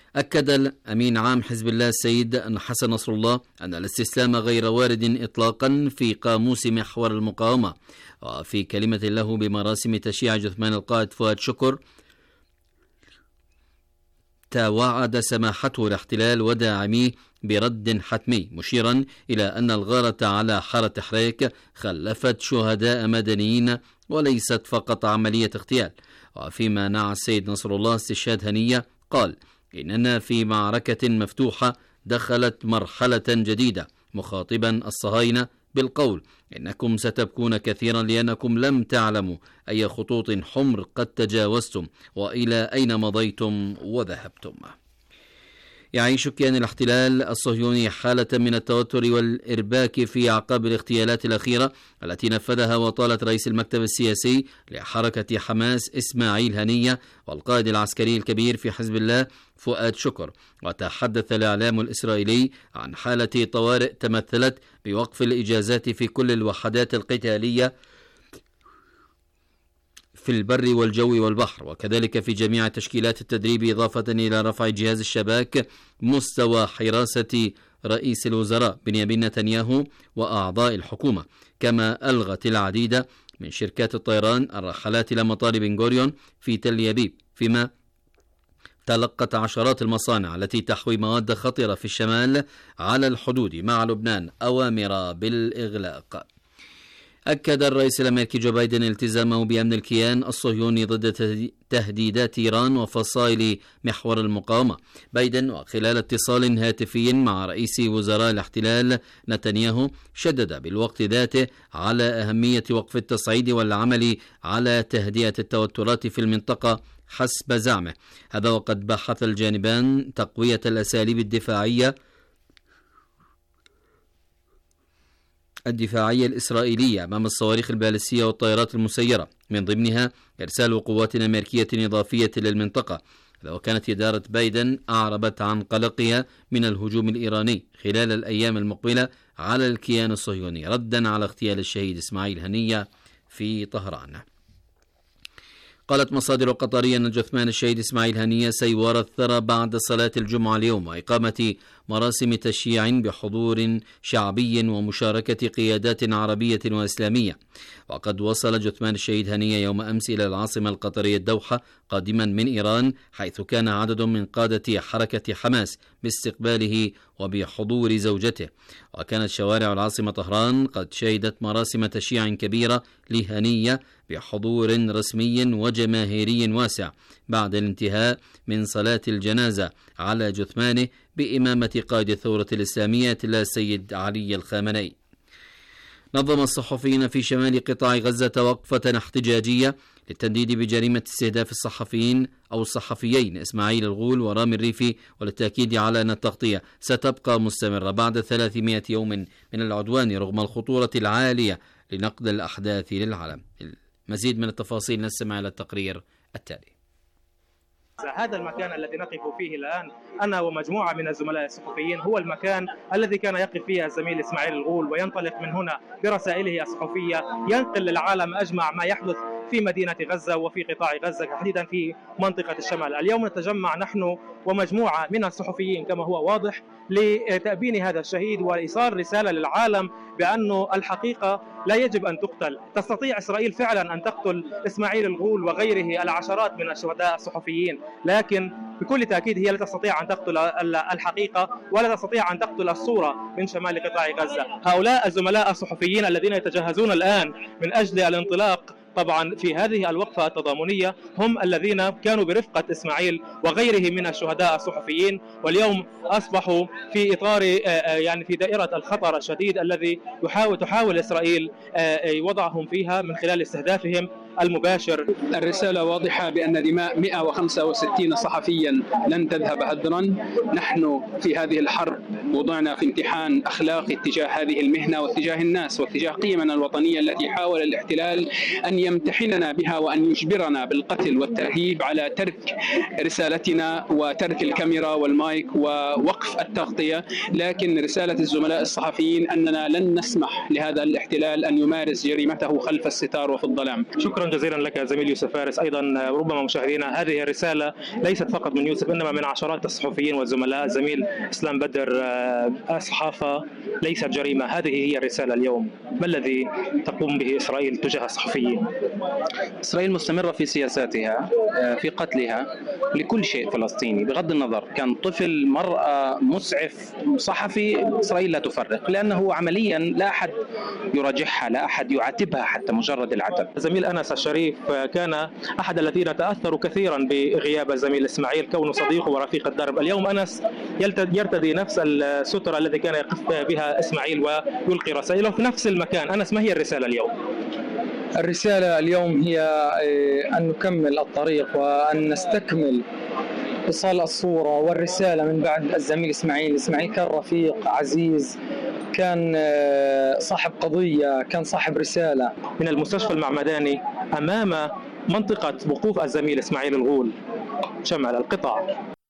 أكد الأمين عام حزب الله السيد حسن نصر الله أن الاستسلام غير وارد إطلاقا في قاموس محور المقاومة. وفي كلمة له بمراسم تشييع جثمان القائد فؤاد شكر توعد سماحته الاحتلال وداعميه برد حتمي، مشيرا إلى أن الغارة على حارة حريك خلفت شهداء مدنيين وليست فقط عملية اغتيال. وفيما نعى السيد نصر الله استشهاد هنية قال: إننا في معركة مفتوحة دخلت مرحلة جديدة، مخاطبا الصهاينة بالقول: إنكم ستبكون كثيرا لأنكم لم تعلموا أي خطوط حمر قد تجاوزتم وإلى أين مضيتم وذهبتم. يعيش كيان الاحتلال الصهيوني حالة من التوتر والإرباك في أعقاب الاغتيالات الأخيرة التي نفذها وطالة رئيس المكتب السياسي لحركة حماس إسماعيل هنية والقائد العسكري الكبير في حزب الله فؤاد شكر. وتحدث الإعلام الإسرائيلي عن حالة طوارئ تمثلت بوقف الإجازات في كل الوحدات القتالية في البر والجو والبحر، وكذلك في جميع تشكيلات التدريب، إضافة إلى رفع جهاز الشباك مستوى حراسة رئيس الوزراء بنيامين نتنياهو وأعضاء الحكومة. كما ألغت العديد من شركات الطيران الرحلات إلى مطار بن غوريون في تل أبيب، فيما تلقت عشرات المصانع التي تحوي مواد خطرة في الشمال على الحدود مع لبنان أوامر بالإغلاق. أكد الرئيس الأمريكي جو بايدن التزامه بأمن الكيان الصهيوني ضد تهديدات إيران وفصائل محور المقاومة. بايدن وخلال اتصال هاتفي مع رئيس وزراء الاحتلال نتنياهو شدد بالوقت ذاته على أهمية وقف التصعيد والعمل على تهدئة التوترات في المنطقة حسب زعمه. هذا وقد بحث الجانبان تقوية الأساليب الدفاعية الإسرائيلية أمام الصواريخ البالستية والطائرات المسيرة، من ضمنها إرسال قوات أمريكية إضافية للمنطقة. وكانت إدارة بايدن أعربت عن قلقها من الهجوم الإيراني خلال الأيام المقبلة على الكيان الصهيوني ردا على اغتيال الشهيد إسماعيل هنية في طهران. قالت مصادر قطرية أن جثمان الشهيد إسماعيل هنية سيورى الثرى بعد صلاة الجمعة اليوم وإقامة مراسم تشييع بحضور شعبي ومشاركة قيادات عربية وإسلامية. وقد وصل جثمان الشهيد هنية يوم أمس إلى العاصمة القطرية الدوحة قادما من إيران، حيث كان عدد من قادة حركة حماس باستقباله وبحضور زوجته. وكانت شوارع العاصمة طهران قد شهدت مراسم تشييع كبيرة لهنية بحضور رسمي وجماهيري واسع بعد الانتهاء من صلاة الجنازة على جثمانه بإمامة قائد الثورة الإسلامية السيد علي الخامنئي. نظم الصحفيين في شمال قطاع غزة وقفة احتجاجية للتنديد بجريمة استهداف الصحفيين إسماعيل الغول ورامي الريفي، وللتأكيد على أن التغطية ستبقى مستمرة بعد 300 يوم من العدوان رغم الخطورة العالية لنقل الأحداث للعالم. المزيد من التفاصيل نستمع إلى التقرير التالي. هذا المكان الذي نقف فيه الآن أنا ومجموعة من الزملاء الصحفيين هو المكان الذي كان يقف فيه الزميل إسماعيل الغول، وينطلق من هنا برسائله الصحفية ينقل للعالم أجمع ما يحدث في مدينة غزة وفي قطاع غزة تحديدا في منطقة الشمال. اليوم نتجمع نحن ومجموعة من الصحفيين كما هو واضح لتأبين هذا الشهيد وإيصال رسالة للعالم بأنه الحقيقة لا يجب أن تقتل. تستطيع إسرائيل فعلا أن تقتل إسماعيل الغول وغيره العشرات من الشهداء الصحفيين، لكن بكل تأكيد هي لا تستطيع أن تقتل الحقيقة ولا تستطيع أن تقتل الصورة من شمال قطاع غزة. هؤلاء الزملاء الصحفيين الذين يتجهزون الآن من أجل الانطلاق طبعا في هذه الوقفة التضامنية هم الذين كانوا برفقة إسماعيل وغيره من الشهداء الصحفيين، واليوم أصبحوا في إطار يعني في دائرة الخطر الشديد الذي تحاول إسرائيل وضعهم فيها من خلال استهدافهم المباشر. الرسالة واضحة بأن دماء 165 صحفيا لن تذهب هدرا. نحن في هذه الحرب وضعنا في امتحان أخلاقي اتجاه هذه المهنة واتجاه الناس واتجاه قيمنا الوطنية التي حاول الاحتلال أن يمتحننا بها وأن يجبرنا بالقتل والترهيب على ترك رسالتنا وترك الكاميرا والمايك ووقف التغطية. لكن رسالة الزملاء الصحفيين أننا لن نسمح لهذا الاحتلال أن يمارس جريمته خلف الستار وفي الظلام. شكرا شكرا جزيلا لك زميل يوسف فارس. أيضا ربما مشاهدينا هذه الرسالة ليست فقط من يوسف، إنما من عشرات الصحفيين والزملاء. زميل إسلام بدر، الصحافة ليست جريمة، هذه هي الرسالة اليوم. ما الذي تقوم به إسرائيل تجاه الصحفيين؟ إسرائيل مستمرة في سياساتها، في قتلها لكل شيء فلسطيني بغض النظر كان طفل، مرأة، مسعف، صحفي. إسرائيل لا تفرق، لأنه عمليا لا أحد يراجعها، لا أحد يعاتبها حتى مجرد العتب. زميل أنس الشريف كان أحد الذين تأثروا كثيرا بغياب الزميل إسماعيل كونه صديقه ورفيق الدرب. اليوم أنس يرتدي نفس السترة التي كان يقف بها إسماعيل ويلقي رسائله في نفس المكان. أنس، ما هي الرسالة اليوم؟ الرسالة اليوم هي أن نكمل الطريق وأن نستكمل إيصال الصورة والرسالة من بعد الزميل إسماعيل. إسماعيل كان رفيق عزيز، كان صاحب قضية، كان صاحب رسالة. من المستشفى المعمداني أمام منطقة وقوف الزميل إسماعيل الغول، شمال القطاع.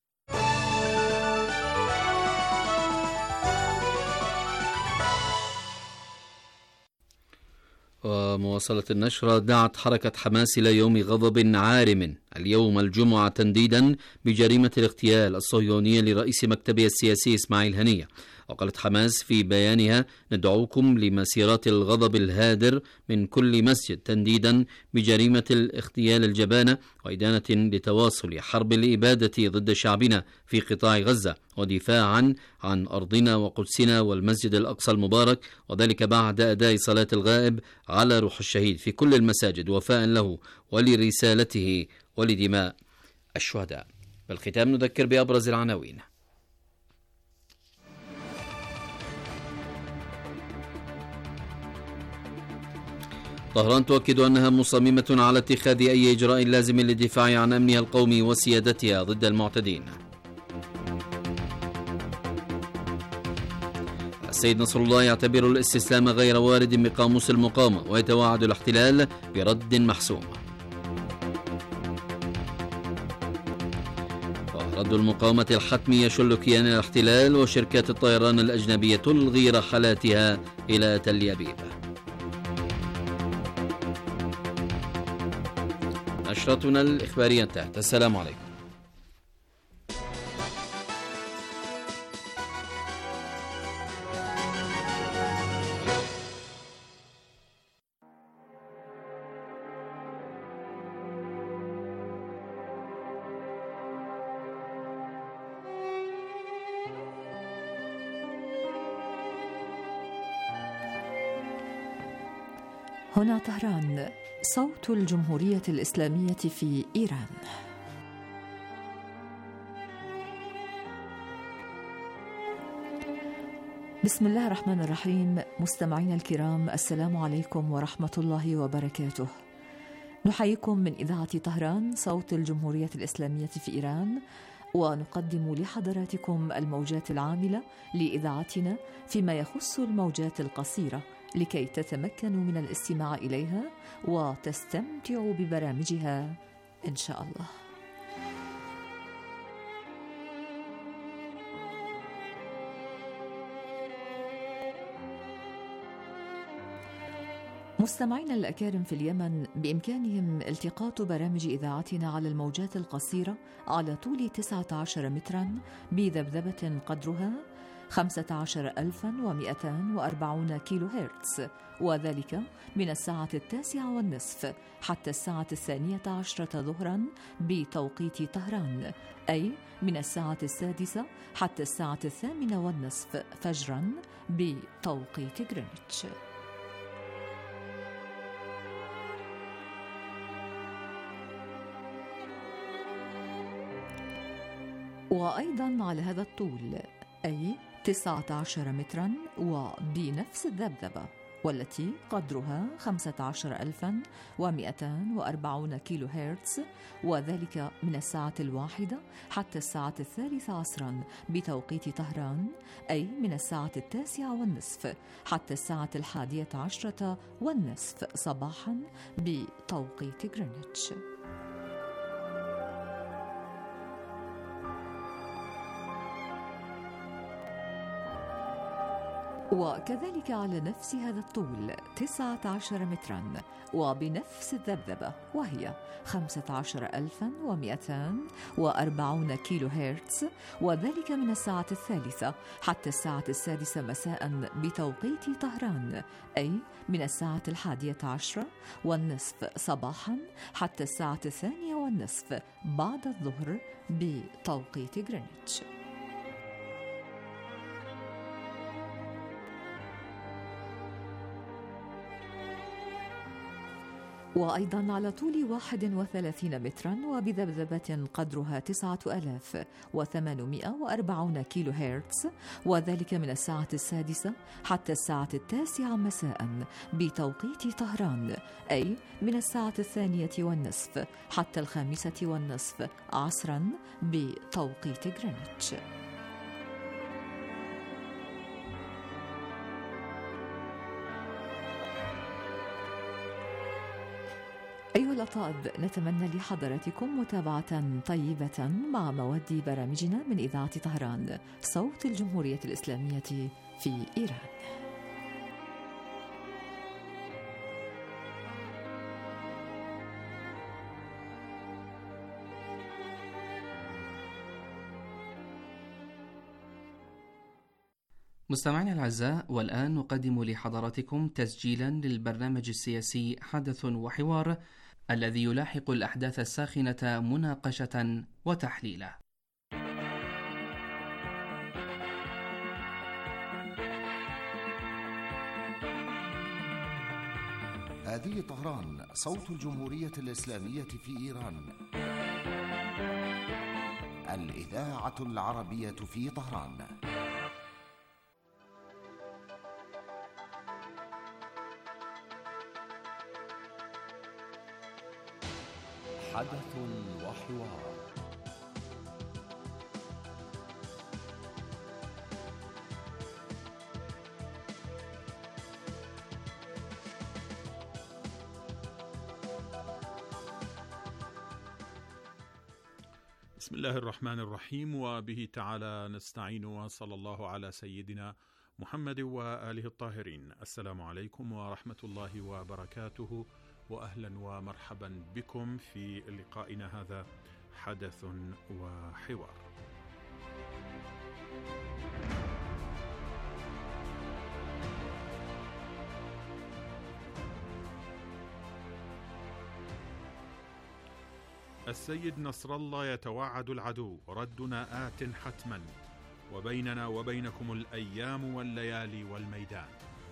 ومواصلة النشرة. دعت حركة حماس إلى يوم غضب عارم اليوم الجمعة تنديدا بجريمة الاغتيال الصهيونية لرئيس مكتبه السياسي إسماعيل هنية. وقالت حماس في بيانها: ندعوكم لمسيرات الغضب الهادر من كل مسجد تنديدا بجريمة الاغتيال الجبانة وإدانة لتواصل حرب الإبادة ضد شعبنا في قطاع غزة ودفاعا عن أرضنا وقدسنا والمسجد الأقصى المبارك، وذلك بعد أداء صلاة الغائب على روح الشهيد في كل المساجد وفاء له ولرسالته ولدماء الشهداء. بالختام نذكر بأبرز العناوين. طهران تؤكد أنها مصممة على اتخاذ أي إجراء لازم للدفاع عن أمنها القومي وسيادتها ضد المعتدين. السيد نصر الله يعتبر الاستسلام غير وارد بقاموس المقاومة ويتوعد الاحتلال برد محسوم. رد المقاومة الحتمي يشل كيان الاحتلال وشركات الطيران الأجنبية تلغي رحلاتها إلى تل أبيب. نشرتنا الإخبارية انتهت. السلام عليكم. هنا طهران، صوت الجمهورية الإسلامية في إيران. بسم الله الرحمن الرحيم. مستمعينا الكرام، السلام عليكم ورحمة الله وبركاته. نحييكم من إذاعة طهران صوت الجمهورية الإسلامية في إيران، ونقدم لحضراتكم الموجات العاملة لإذاعتنا فيما يخص الموجات القصيرة لكي تتمكنوا من الاستماع إليها وتستمتعوا ببرامجها إن شاء الله. مستمعينا الأكارم في اليمن بإمكانهم التقاط برامج إذاعتنا على الموجات القصيرة على طول 19 مترا بذبذبة قدرها 15240 كيلو هرتز، وذلك من الساعة 9:30 حتى الساعة 12 ظهرا بتوقيت طهران، أي من الساعة 6 حتى الساعة 8:30 فجرا بتوقيت غرينتش. وأيضا على هذا الطول، أي 19 مترا وبنفس الذبذبة، والتي قدرها 15240 كيلو هرتز، وذلك من الساعة 1 حتى الساعة 3 عصرا بتوقيت طهران، أي من الساعة 9:30 حتى الساعة 11:30 صباحا بتوقيت غرينتش. وكذلك على نفس هذا الطول 19 مترا وبنفس الذبذبة وهي 15240 كيلو هرتز، وذلك من الساعة 3 حتى الساعة 6 مساء بتوقيت طهران، أي من الساعة 11:30 صباحا حتى الساعة 2:30 بعد الظهر بتوقيت غرينتش. وأيضا على طول 31 مترا وبذبذبة قدرها 9840 كيلو هرتز، وذلك من الساعة 6 حتى الساعة 9 مساء بتوقيت طهران، أي من الساعة 2:30 حتى 5:30 عصرا بتوقيت غرينتش. أيها الأطفال، نتمنى لحضراتكم متابعة طيبة مع مواد برامجنا من إذاعة طهران صوت الجمهورية الإسلامية في إيران. مستمعينا الأعزاء، والآن نقدم لحضراتكم تسجيلا للبرنامج السياسي حدث وحوار الذي يلاحق الأحداث الساخنة مناقشة وتحليلا. هذه طهران صوت الجمهورية الإسلامية في إيران، الإذاعة العربية في طهران. حدث وحوار. بسم الله الرحمن الرحيم، وبه تعالى نستعين، وصلى الله على سيدنا محمد وآله الطاهرين. السلام عليكم ورحمة الله وبركاته، وأهلا ومرحبا بكم في لقائنا هذا حدث وحوار. السيد نصر الله يتوعد العدو: ردنا آت حتما، وبيننا وبينكم الأيام والليالي والميدان.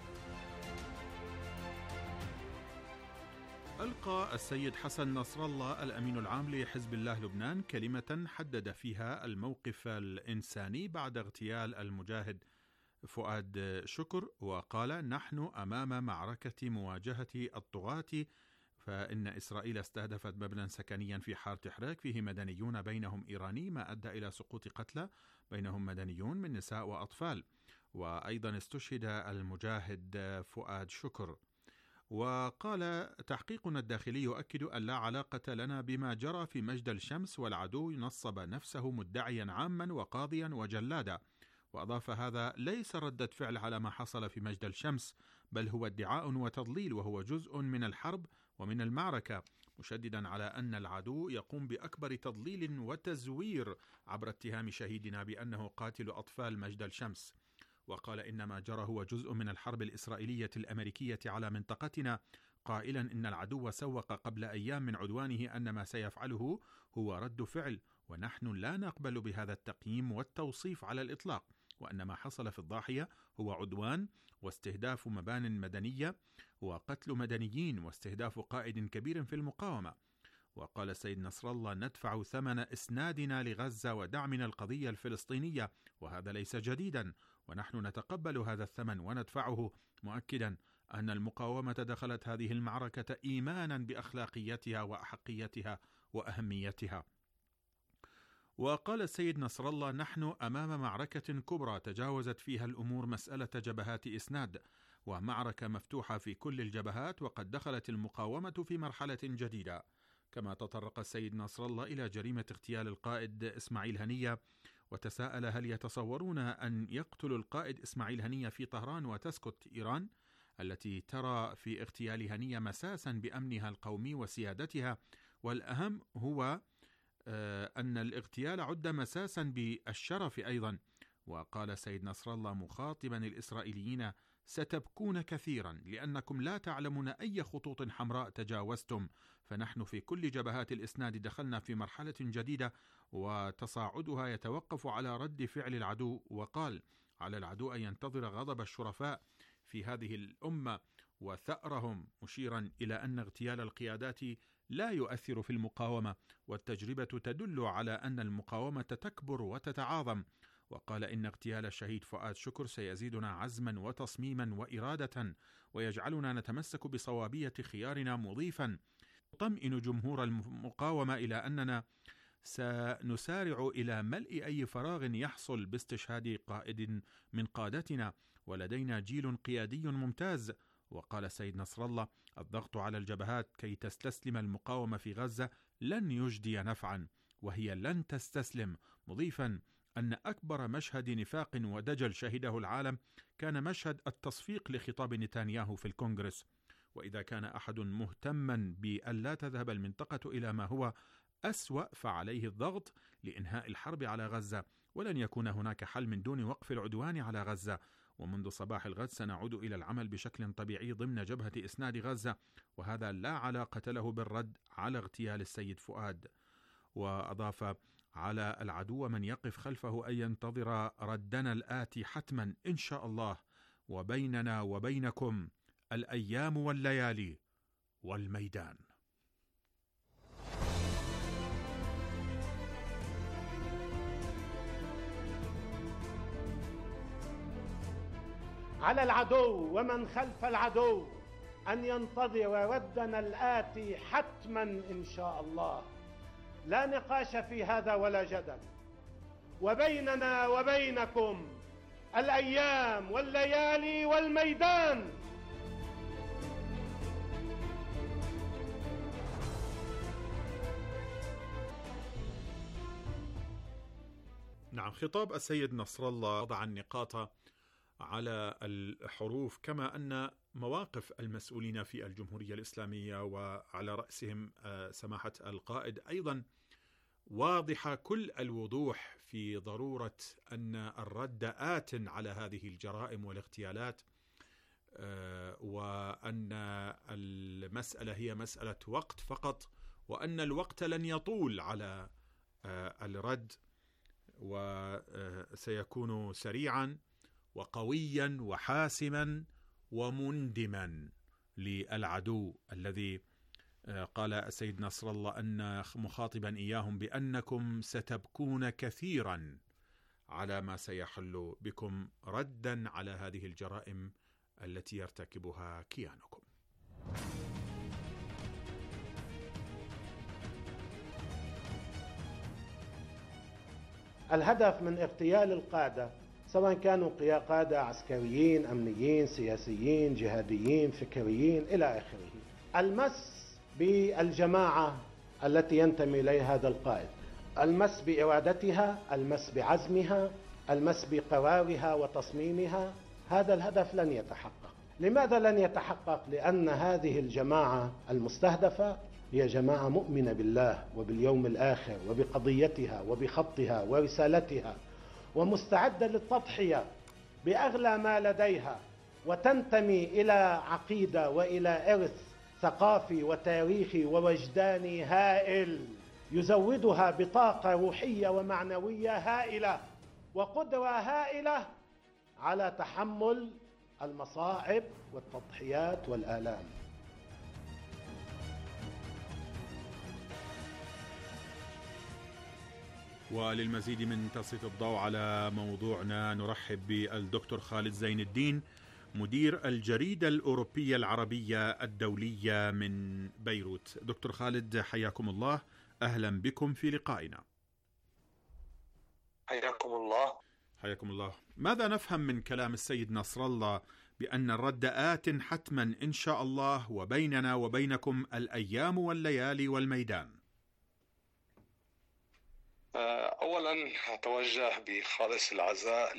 ألقى السيد حسن نصر الله الأمين العام لحزب الله لبنان كلمة حدد فيها الموقف الإنساني بعد اغتيال المجاهد فؤاد شكر، وقال: نحن أمام معركة مواجهة الطغاة، فإن إسرائيل استهدفت مبنى سكنيا في حارة حراك فيه مدنيون بينهم إيراني، ما أدى إلى سقوط قتلى بينهم مدنيون من نساء وأطفال. وأيضا استشهد المجاهد فؤاد شكر. وقال: تحقيقنا الداخلي يؤكد أن لا علاقة لنا بما جرى في مجد الشمس، والعدو نصب نفسه مدعيا عاما وقاضيا وجلادا. وأضاف: هذا ليس ردة فعل على ما حصل في مجد الشمس، بل هو ادعاء وتضليل، وهو جزء من الحرب ومن المعركة، مشددا على أن العدو يقوم بأكبر تضليل وتزوير عبر اتهام شهيدنا بأنه قاتل أطفال مجد الشمس. وقال: إن ما جرى هو جزء من الحرب الإسرائيلية الأمريكية على منطقتنا، قائلا إن العدو سوق قبل أيام من عدوانه أن ما سيفعله هو رد فعل، ونحن لا نقبل بهذا التقييم والتوصيف على الإطلاق، وأن ما حصل في الضاحية هو عدوان واستهداف مبان مدنية وقتل مدنيين واستهداف قائد كبير في المقاومة. وقال السيد نصر الله: ندفع ثمن إسنادنا لغزة ودعمنا القضية الفلسطينية، وهذا ليس جديدا، ونحن نتقبل هذا الثمن وندفعه، مؤكدا أن المقاومة دخلت هذه المعركة إيمانا بأخلاقيتها وأحقيتها وأهميتها. وقال السيد نصر الله: نحن أمام معركة كبرى تجاوزت فيها الأمور مسألة جبهات إسناد، ومعركة مفتوحة في كل الجبهات، وقد دخلت المقاومة في مرحلة جديدة. كما تطرق السيد نصر الله إلى جريمة اغتيال القائد إسماعيل هنية وتساءل هل يتصورون أن يقتلوا القائد إسماعيل هنية في طهران وتسكت إيران التي ترى في اغتيال هنية مساسا بأمنها القومي وسيادتها، والأهم هو أن الاغتيال عد مساسا بالشرف أيضا. وقال سيد نصر الله مخاطبا الإسرائيليين: ستبكون كثيرا لأنكم لا تعلمون أي خطوط حمراء تجاوزتم، فنحن في كل جبهات الإسناد دخلنا في مرحلة جديدة وتصاعدها يتوقف على رد فعل العدو. وقال: على العدو أن ينتظر غضب الشرفاء في هذه الأمة وثأرهم، مشيرا إلى أن اغتيال القيادات لا يؤثر في المقاومة، والتجربة تدل على أن المقاومة تكبر وتتعاظم. وقال: إن اغتيال الشهيد فؤاد شكر سيزيدنا عزما وتصميما وإرادة، ويجعلنا نتمسك بصوابية خيارنا، مضيفا: نطمئن جمهور المقاومة إلى أننا سنسارع إلى ملء أي فراغ يحصل باستشهاد قائد من قادتنا، ولدينا جيل قيادي ممتاز. وقال سيد نصر الله: الضغط على الجبهات كي تستسلم المقاومة في غزة لن يجدي نفعا، وهي لن تستسلم، مضيفا أن أكبر مشهد نفاق ودجل شهده العالم كان مشهد التصفيق لخطاب نتنياهو في الكونغرس. وإذا كان أحد مهتما بأن لا تذهب المنطقة إلى ما هو أسوأ فعليه الضغط لإنهاء الحرب على غزة، ولن يكون هناك حل من دون وقف العدوان على غزة. ومنذ صباح الغد سنعود إلى العمل بشكل طبيعي ضمن جبهة إسناد غزة، وهذا لا علاقة له بالرد على اغتيال السيد فؤاد. وأضاف: على العدو من يقف خلفه أن ينتظر ردنا الآتي حتما إن شاء الله، وبيننا وبينكم الأيام والليالي والميدان. على العدو ومن خلف العدو أن ينتظر ردنا الآتي حتما إن شاء الله، لا نقاش في هذا ولا جدل، وبيننا وبينكم الأيام والليالي والميدان. نعم، خطاب السيد نصر الله وضع النقاط على الحروف، كما أن مواقف المسؤولين في الجمهورية الإسلامية وعلى رأسهم سماحة القائد أيضا واضحة كل الوضوح في ضرورة أن الرد آت على هذه الجرائم والاغتيالات، وأن المسألة هي مسألة وقت فقط، وأن الوقت لن يطول على الرد، وسيكون سريعا وقويا وحاسما ومندما للعدو الذي قال السيد نصر الله أن مخاطبا إياهم بأنكم ستبكون كثيرا على ما سيحل بكم ردا على هذه الجرائم التي يرتكبها كيانكم. الهدف من اغتيال القادة، سواء كانوا قادة عسكريين، أمنيين، سياسيين، جهاديين، فكريين إلى آخره، المس بالجماعة التي ينتمي إليها هذا القائد، المس بإرادتها، المس بعزمها، المس بقرارها وتصميمها. هذا الهدف لن يتحقق. لماذا لن يتحقق؟ لأن هذه الجماعة المستهدفة هي جماعة مؤمنة بالله وباليوم الآخر وبقضيتها وبخطها ورسالتها، ومستعدة للتضحية بأغلى ما لديها، وتنتمي إلى عقيدة وإلى إرث ثقافي وتاريخي ووجداني هائل يزودها بطاقة روحية ومعنوية هائلة وقدرة هائلة على تحمل المصاعب والتضحيات والآلام. وللمزيد من تسليط الضوء على موضوعنا نرحب بالدكتور خالد زين الدين، مدير الجريدة الأوروبية العربية الدولية من بيروت. دكتور خالد، حياكم الله، أهلا بكم في لقائنا. حياكم الله. حياكم الله. ماذا نفهم من كلام السيد نصر الله بأن الرد آت حتما إن شاء الله، وبيننا وبينكم الأيام والليالي والميدان؟ أولا أتوجه بخالص العزاء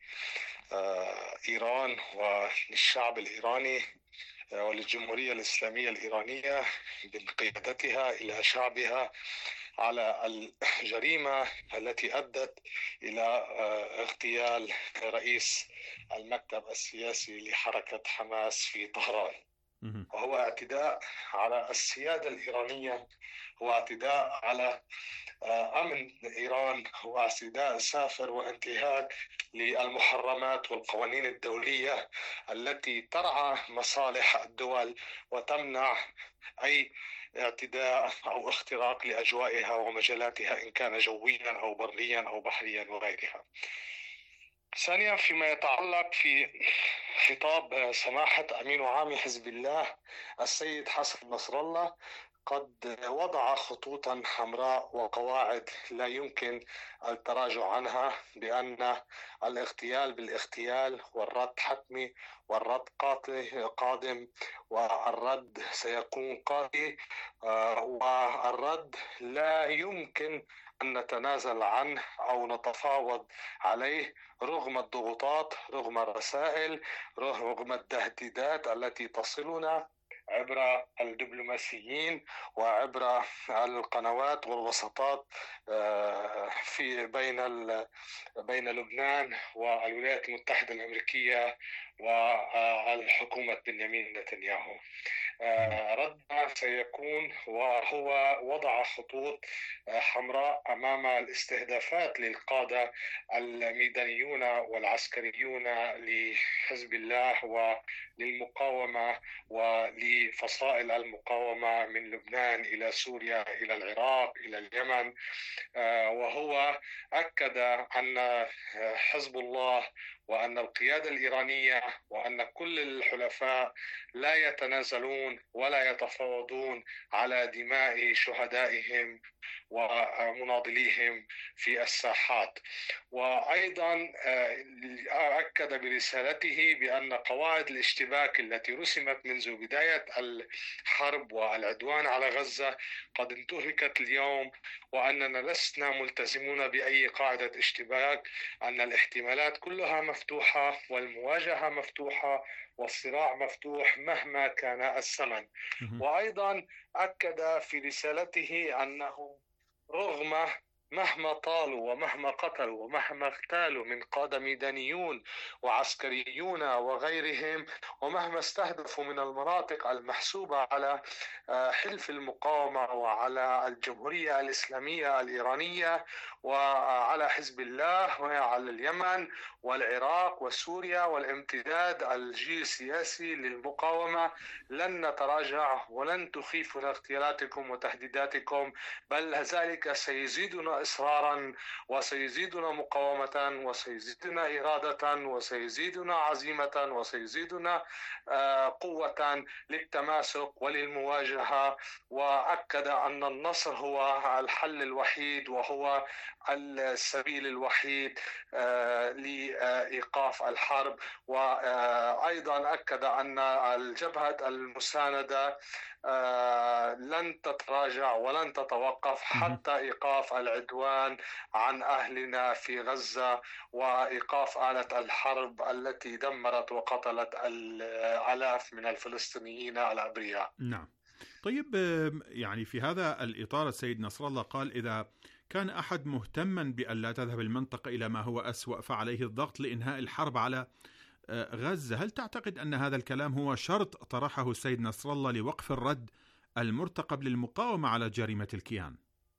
لإيران وللشعب الإيراني وللجمهورية الإسلامية الإيرانية بقيادتها إلى شعبها على الجريمة التي أدت إلى اغتيال رئيس المكتب السياسي لحركة حماس في طهران، وهو اعتداء على السيادة الإيرانية، هو اعتداء على أمن إيران، هو اعتداء سافر وانتهاك للمحرمات والقوانين الدولية التي ترعى مصالح الدول وتمنع أي اعتداء أو اختراق لأجوائها ومجالاتها إن كان جويا أو بريا أو بحريا وغيرها. ثانيا، فيما يتعلق في خطاب سماحة أمين عام حزب الله السيد حسن نصر الله، قد وضع خطوطا حمراء وقواعد لا يمكن التراجع عنها، بأن الاغتيال بالاغتيال والرد حتمي والرد قادم والرد سيكون قاضي، والرد لا يمكن أن نتنازل عنه أو نتفاوض عليه رغم الضغوطات، رغم الرسائل، رغم التهديدات التي تصلنا عبر الدبلوماسيين وعبر القنوات والوساطات في بين لبنان والولايات المتحدة الأمريكية والحكومة بنيامين نتنياهو. ردنا سيكون وهو وضع خطوط حمراء أمام الاستهدافات للقادة الميدانيون والعسكريون لحزب الله وللمقاومة ولفصائل المقاومة من لبنان إلى سوريا إلى العراق إلى اليمن، وهو أكد أن حزب الله وأن القيادة الإيرانية وأن كل الحلفاء لا يتنازلون ولا يتفاوضون على دماء شهدائهم ومناضليهم في الساحات. وأيضا أكد برسالته بأن قواعد الاشتباك التي رسمت منذ بداية الحرب والعدوان على غزة قد انتهكت اليوم، وأننا لسنا ملتزمون بأي قاعدة اشتباك، أن الاحتمالات كلها مفتوحة والمواجهة مفتوحة والصراع مفتوح مهما كان الثمن. وأيضا أكد في رسالته أنه رغم مهما طالوا ومهما قتلوا ومهما اغتالوا من قادة ميدانيون وعسكريون وغيرهم، ومهما استهدفوا من المناطق المحسوبة على حلف المقاومة وعلى الجمهورية الإسلامية الإيرانية وعلى حزب الله وعلى اليمن والعراق وسوريا والامتداد الجيوسياسي للمقاومة، لن نتراجع ولن تخيفنا اغتيالاتكم وتهديداتكم، بل ذلك سيزيدنا إصرارا وسيزيدنا مقاومة وسيزيدنا إرادة وسيزيدنا عزيمة وسيزيدنا قوة للتماسك وللمواجهة. وأكد أن النصر هو الحل الوحيد وهو السبيل الوحيد لإيقاف الحرب. وأيضا أكد أن الجبهة المساندة لن تتراجع ولن تتوقف حتى إيقاف العدوان عن أهلنا في غزة وإيقاف آلة الحرب التي دمرت وقتلت الآلاف من الفلسطينيين الأبرياء. نعم. طيب، يعني في هذا الإطار السيد نصر الله قال إذا كان أحد مهتما بأن لا تذهب المنطقة إلى ما هو أسوأ فعليه الضغط لإنهاء الحرب على غزة. هل تعتقد أن هذا الكلام هو شرط طرحه السيد نصر الله لوقف الرد المرتقب للمقاومة على جريمة الكيان؟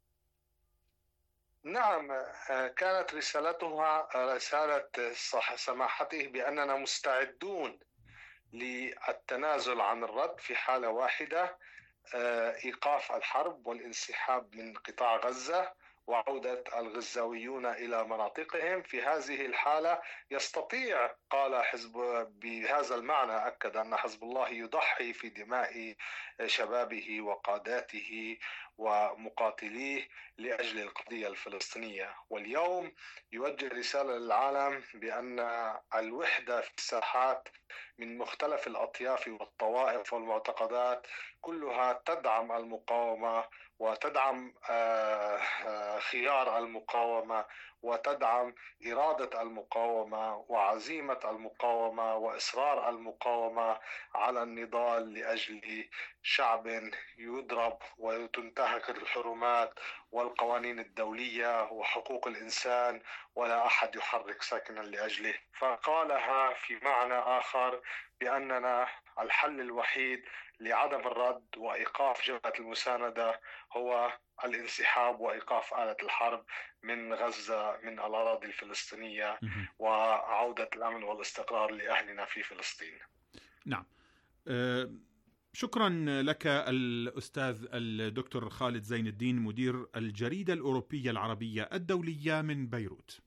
نعم، كانت رسالتها رسالة سماحته بأننا مستعدون للتنازل عن الرد في حالة واحدة، إيقاف الحرب والانسحاب من قطاع غزة وعودة الغزاويون إلى مناطقهم. في هذه الحالة يستطيع، قال حزب بهذا المعنى، أكد أن حزب الله يضحي في دماء شبابه وقاداته ومقاتليه لأجل القضية الفلسطينية. واليوم يوجه رسالة للعالم بأن الوحدة في الساحات من مختلف الأطياف والطوائف والمعتقدات كلها تدعم المقاومة وتدعم خيار المقاومة وتدعم إرادة المقاومة وعزيمة المقاومة وإصرار المقاومة على النضال لأجل شعب يضرب وتنتهك الحرمات والقوانين الدولية وحقوق الإنسان ولا أحد يحرك ساكنا لأجله. فقالها في معنى آخر بأننا الحل الوحيد لعدم الرد وإيقاف جبهة المساندة هو الانسحاب وإيقاف آلة الحرب من غزة من الأراضي الفلسطينية وعودة الأمن والاستقرار لأهلنا في فلسطين. نعم، شكرا لك الأستاذ الدكتور خالد زين الدين، مدير الجريدة الأوروبية العربية الدولية من بيروت.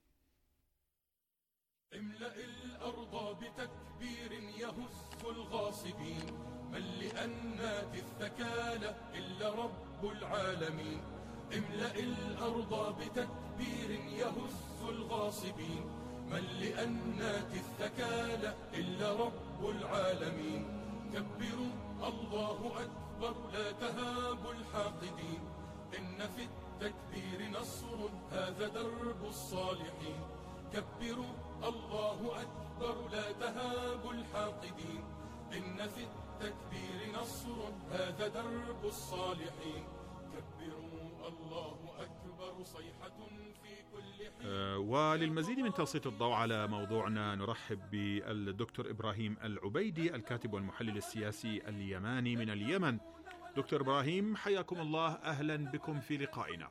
املأ الأرض بتكبير يهز الغاصبين، من لأنات الثكالة إلا رب العالمين. املأ الأرض بتكبير يهز الغاصبين، من لأنات الثكالة إلا رب العالمين. كبروا الله أكبر لا تهابوا الحاقدين، إن في التكبير نصر هذا درب الصالحين. كبروا الله أكبر لا تهابوا الحاقدين، إن في التكبير نصر هذا درب الصالحين. كبروا الله أكبر صيحة في كل حين. وللمزيد من تسليط الضوء على موضوعنا نرحب بالدكتور إبراهيم العبيدي، الكاتب والمحلل السياسي اليماني من اليمن. دكتور إبراهيم، حياكم الله، أهلا بكم في لقائنا.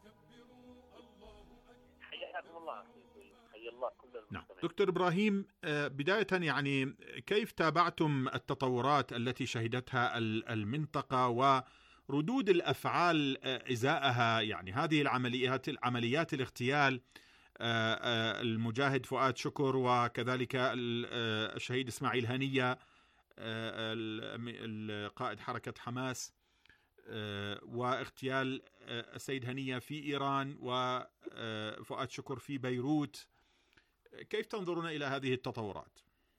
حياكم الله. نعم دكتور إبراهيم، بداية يعني كيف تابعتم التطورات التي شهدتها المنطقة وردود الأفعال إزاءها، يعني هذه عمليات الاغتيال المجاهد فؤاد شكر وكذلك الشهيد إسماعيل هنية القائد حركة حماس، واغتيال السيد هنية في إيران وفؤاد شكر في بيروت. كيف تنظرون إلى هذه التطورات؟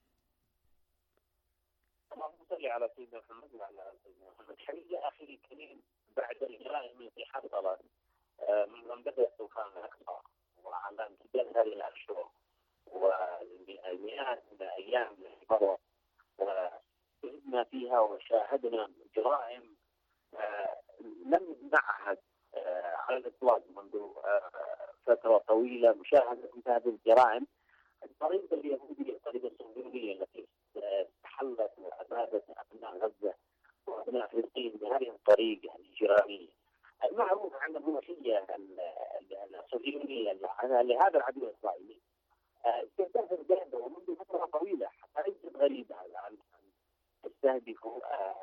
اللهم صل على سيدنا محمد وعلى سيدنا محمد. حقيقة أخي الكريم، بعد الجرائم التي حصلت من بدأ طوفان الأقصى وعلى امتداد هذه الأشهر والمئات من الأيام التي مرت وشهدنا فيها وشاهدنا جرائم لم نعهد على الإطلاق منذ فترة طويلة مشاهدة هذه الجرائم. الطريقة اليهودية، الطريقة الصهيونية التي استحلت وأبادت أبناء غزة وأبناء فلسطين بهذه الطريقة الإجرامية المعروف عن الروحية الصهيونية لهذا العدو الإسرائيلي. استهداف الجبهة منذ فترة طويلة حتى ليست غريبة أن تستهدف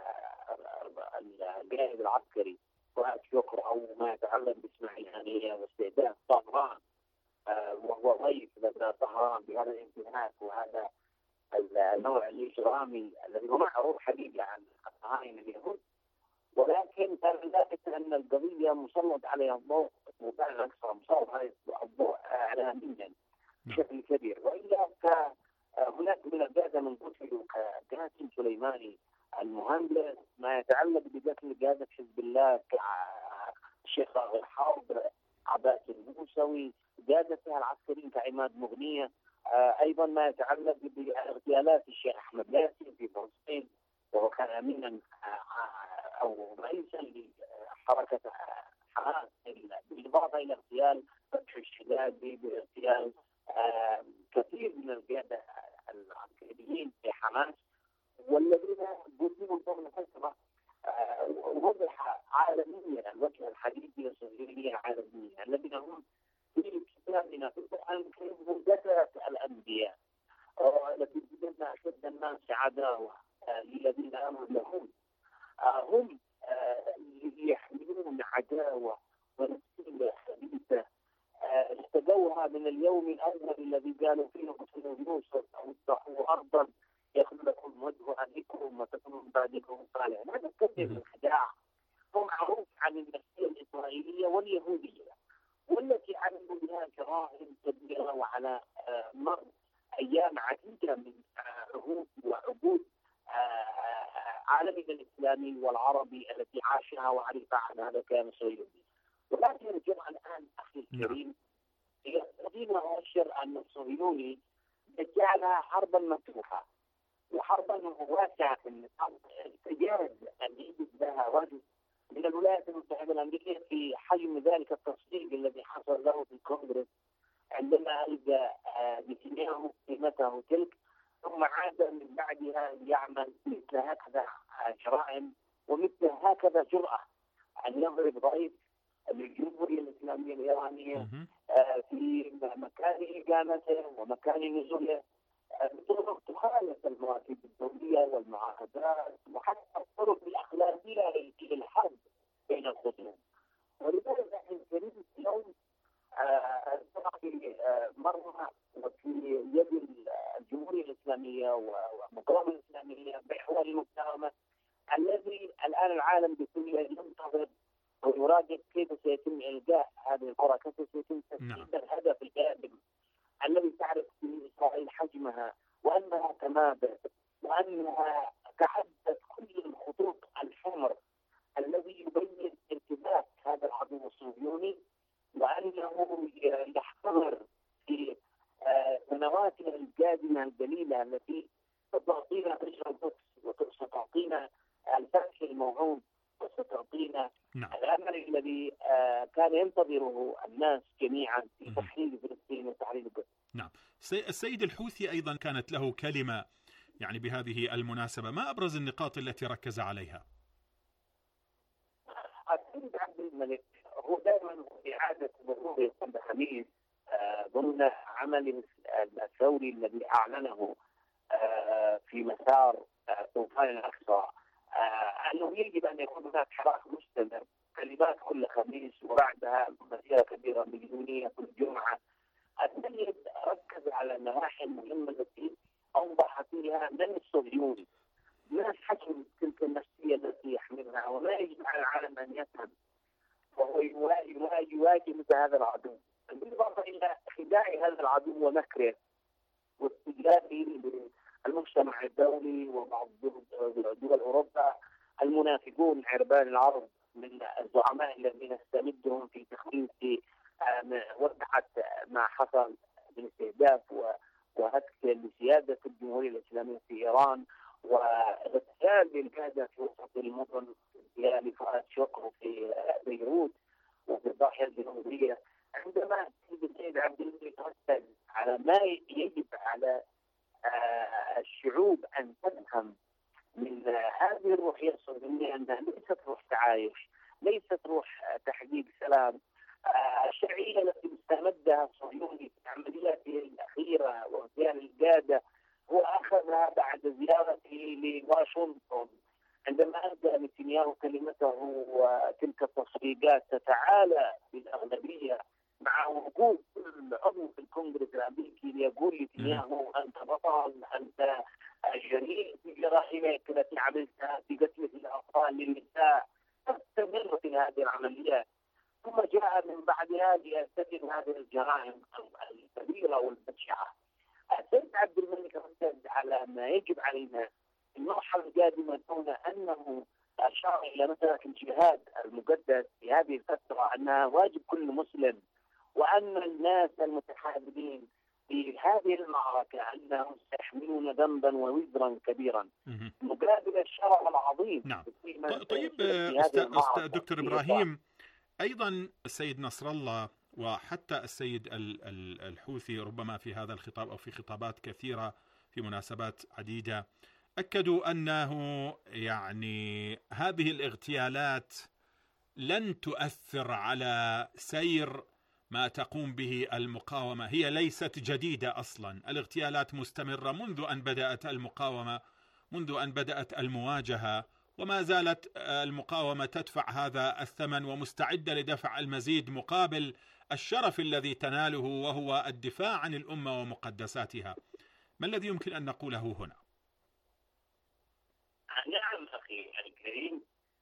القائد العسكري فؤاد شكر أو ما يتعلق بإسماعيل هنية، واستهداف طهران وهو ضيف لدى طهران بهذا الانتهاك وهذا النوع الإجرامي الذي هو معروف حقيقة عن الصهاينة اليهود. ولكن كان ذلك أن القضية مسلط عليها الضوء طوفان الأقصى، مسلط عليها الضوء إعلاميا بشكل كبير. وإلا هناك من القادة من قتلوا كقاسم سليماني المهندس، ما يتعلق بقتل قادة حزب الله الشيخ راغب الحرب، عباس الموسوي، قادتها العسكريين كعماد مغنية، أيضا ما يتعلق باغتيالات الشيخ أحمد ياسين في فلسطين وهو كان أمينا أو رئيسا لحركة حماس، بالإضافة إلى اغتيال فتح الشدادي، باغتيال كثير من القادة العسكريين في حماس والذين قدموا ضمن فترة وضح عالميا الوجه الحقيقي للصهيونية عالميا، الذين هم في كتابنا في القرآن الكريم هم قتلة الأنبياء التي وجدنا أشد الناس عداوة للذين آمنوا اليهود. هم يحملون عداوة ونفسية خبيثة استدوها من اليوم الأول الذي قالوا فيه اقتلوا يوسف أو اطرحوا أرضا يخل لكم وجه أبيكم وتكونوا من بعدكم صالحين. هذا كله خداع هو معروف عن النفسية الإسرائيلية واليهودية، والتي عملوا بها جرائم كبيرة وعلى مر أيام عديدة من عهود وعبود عالمنا الإسلامي والعربي التي عاشها وعرف عن هذا كان صهيوني. ولكن الجمعة الآن أخي الكريم يستطيع مؤشر أن الصهيوني جعلها حربا مفتوحة وحربا واسعة في النطاق، تجاوز أن يجد لها رجل من الولايات المتحدة الأمريكية في حجم ذلك التصديق الذي حصل له في الكونغرس عندما ألقى نتنياهو قيمته تلك، ثم عاد من بعدها يعمل مثل هكذا جرائم ومثل هكذا جرأة أن يضرب رئيس الجمهورية الإسلامية الإيرانية في مكان إقامته ومكان نزوله بطرق تخالف المواثيق الدولية والمعاهدات وحتى الطرق الأخلاقية للحرب بين الخصوم. ولذلك احنا الكريم اليوم مرة وفي يد الجمهورية الإسلامية والمقاومة الإسلامية بحوار المقاومة الذي الآن العالم بكله ينتظر ويراقب كيف سيتم إلقاء هذه القرى، كيف سيتم تسديد الهدف القادم الذي تعرف في إسرائيل حجمها وأنها تمادى وأنها تحدث كل الخطوط الحمر الذي يبين ارتباك هذا العدو الصهيوني، وأنه يحتضر في سنواته القادمة القليلة التي ستعطينا قشر القدس وستعطينا الفتح الموعود وستعطينا الأمل الذي كان ينتظره الناس جميعا في تحرير فلسطين وتحرير القدس. نعم. السيد الحوثي أيضا كانت له كلمة يعني بهذه المناسبة، ما أبرز النقاط التي ركز عليها؟ السيد عبد الملك هو دائما إعادة مرور القلب حميد ضمن عمل الثوري الذي أعلنه في مسار طوفان الأقصى، أنه يجب أن يكون هناك حراك مستمر، كلمات كل خميس وبعدها مسيرة كبيرة مليونية كل جمعة. السيد ركز على النواحي المهمة التي أوضح فيها من الصهيوني، ما حجم تلك النفسية التي يحملها وما يجب على العالم أن يفهم، وهو يواجه مثل هذا العدو، بالإضافة إلى خداع هذا العدو ومكره واستجابه للمجتمع الدولي وبعض دول أوروبا المنافقون عربان العرب من الزعماء الذين استمدهم في تخطيط وقعت ما حصل من استهداف وهتك لسيادة الجمهورية الإسلامية في إيران واغتيال للقادة في وسط المدن، اغتيال فؤاد شكر في بيروت وفي الضاحية الجنوبية. عندما السيد عبد الملك ركز على ما يجب على الشعوب أن تفهم من هذه الروحية الصهيونية أنها ليست روح تعايش، ليست روح تحقيق سلام. الشرعية التي استمدها الصهيوني في عملياته الأخيرة واغتيال القادة هو أخذها بعد زيارته لواشنطن عندما ألقى نتنياهو كلمته وتلك التصفيقات تتعالى بالأغلبية مع وجود كل عضو في الكونغرس الأمريكي ليقول نتنياهو أنت بطل، أنت جريء في جرائمك التي عملتها في قتل الأطفال للنساء، تستمر في هذه العمليات. ثم جاء من بعدها ليرتكب هذه الجرائم الكبيرة والبشعة. السيد عبد الملك ركز على ما يجب علينا في المرحلة القادمة، كون أنه أشار إلى مثلا الجهاد المقدس في هذه الفترة أنها واجب كل مسلم، وأن الناس المتحاربين في هذه المعركة أنهم سيحملون ذنبا ووزرا كبيرا مقابل الشرع العظيم. نعم. طيب دكتور إبراهيم، أيضا السيد نصر الله وحتى السيد الحوثي ربما في هذا الخطاب أو في خطابات كثيرة في مناسبات عديدة أكدوا أنه يعني هذه الاغتيالات لن تؤثر على سير ما تقوم به المقاومة، هي ليست جديدة أصلا، الاغتيالات مستمرة منذ أن بدأت المقاومة، منذ أن بدأت المواجهة، وما زالت المقاومة تدفع هذا الثمن ومستعدة لدفع المزيد مقابل الشرف الذي تناله وهو الدفاع عن الأمة ومقدساتها. ما الذي يمكن أن نقوله هنا؟ نعم أخي الكريم،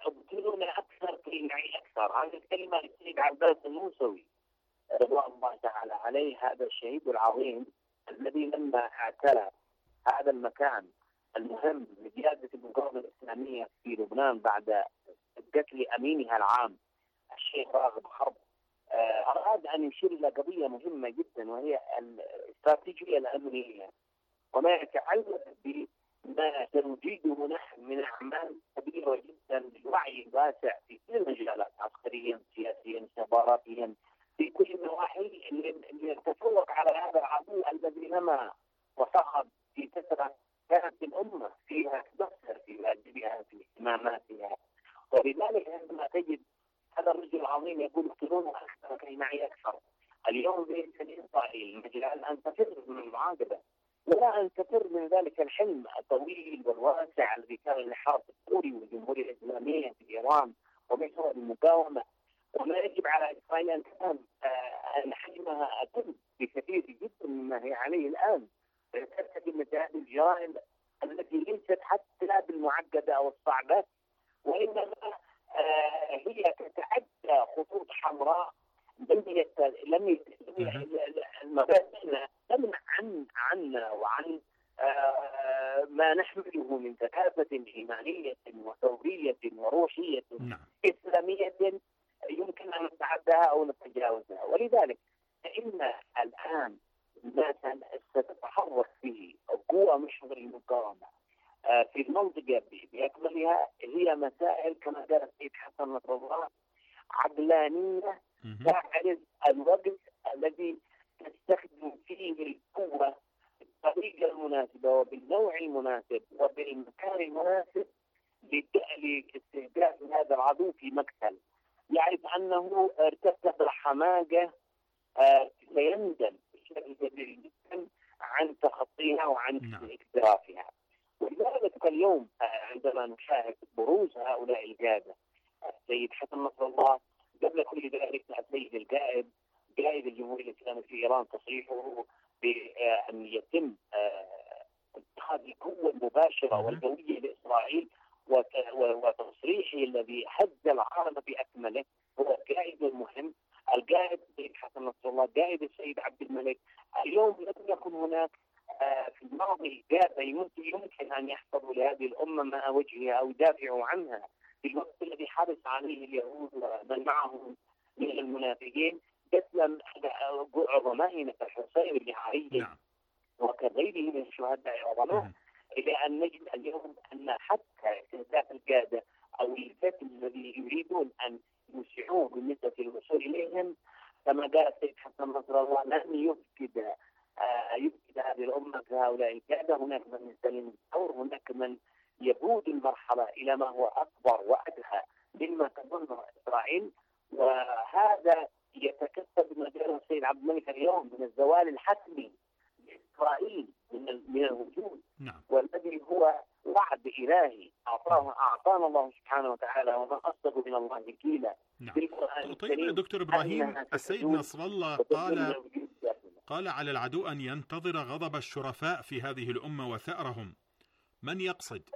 اقتلون أكثر كي معي أكثر. هذه الكلمة للسيد عباس الموسوي رضوان الله تعالى عليه، هذا الشهيد العظيم الذي لما اعتلى هذا المكان المهم لقيادة المقاومة الإسلامية في لبنان بعد قتل أمينها العام الشيخ راغب حرب، أراد أن يشير إلى قضية مهمة جدا، وهي الاستراتيجية الأمنية وما يتعلق بما سنجيده نحن من أعمال كبيرة جدا بالوعي الواسع في كل المجالات، عسكريا سياسيا استخباراتيا، في كل النواحي اللي تتفوق على هذا العدو الذي نما وصعد في فترة كانت الأمة فيها تبصر في واجبها في اهتماماتها. ولذلك عندما تجد هذا الرجل العظيم يقول اقتلون أكثر كي معي أكثر، اليوم ليس لإسرائيل مجال أن تفر من المعاقبة ولا أن تفر من ذلك الحلم الطويل والواسع الذي كان لحرب السوري والجمهورية الإسلامية في إيران ومحور المقاومة. وما يجب على إسرائيل أن تفهم أن حجمها أقل بكثير جدا مما هي عليه الآن، ترتكب مثل هذه الجرائم التي ليست حتى بالمعقدة أو الصعبة، وإنما هي تتعدى خطوط حمراء المبادئنا تمنع عنا وعن ما نحمله من ثقافة إيمانية وثورية وروحية إسلامية يمكن أن نتعداها أو نتجاوزها. ولذلك فإن الآن ما ستتحرك به قوة محور المقاومة في المنطقة بأكملها هي مسائل كما قال السيد حسن نصر الله عقلانية تعرف الوقت الذي تستخدم فيه القوة بالطريقة المناسبة وبالنوع المناسب وبالمكان المناسب لاستهداف هذا العدو في مقتل. يعرف أنه ارتكب حماقة سيندم بشكل كبير جدا عن تخطيها وعن اقترافها. ولذلك اليوم عندما نشاهد بروز هؤلاء القادة السيد حسن نصر الله، قبل كل ذلك السيد القائد قائد الجمهورية الإسلامية في إيران تصريحه بأن يتم اتخاذ القوة المباشرة والقوية لإسرائيل، وتصريحه الذي هز العالم بأكمله هو قائد مهم. القائد السيد حسن نصر الله، قائد السيد عبد الملك. اليوم لم يكن هناك في الماضي قادة يمكن أن يحفظوا لهذه الأمة ماء وجهها أو يدافعوا عنها في الوقت الذي حرص عليه اليهود ومن معهم من المنافقين تسلم عظمائنا كالحسين بن علي وكغيره من الشهداء العظماء، إلى أن نجد اليوم أن حتى استهداف القادة أو الفتن الذي يريدون أن يوسعوه بالنسبة للوصول إليهم كما قال السيد حسن نصر الله لن يفقد هذه الأمة كهؤلاء القادة. هناك من يستلم الثور، هناك من يبود المرحلة إلى ما هو أكبر وأدهى مما تظنه إسرائيل، وهذا يتكتب مجال السيد عبد الملك اليوم من الزوال الحتمي لإسرائيل من الوجود، والذي هو وعد إلهي أعطانا الله سبحانه وتعالى، وما أصدق من الله قيلا. طيب دكتور إبراهيم، السيد نصر الله قال على العدو أن ينتظر غضب الشرفاء في هذه الأمة وثأرهم. من يقصد؟